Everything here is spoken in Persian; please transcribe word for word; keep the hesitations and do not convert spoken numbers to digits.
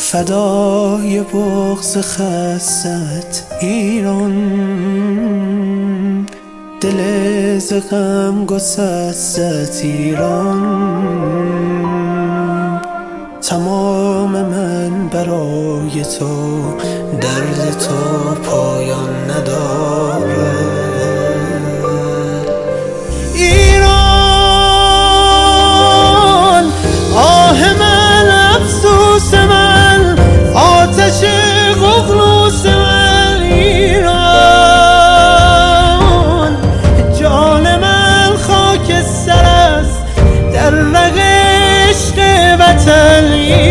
فدای بغض خست ایران، دل ز غم گسست ایران. تمام من برای تو، درد تو پایان ندارد. ایران آه من، افسوس من، آتش ققنوس من. ایران جان من خاک سر است در رگ عشق وطن.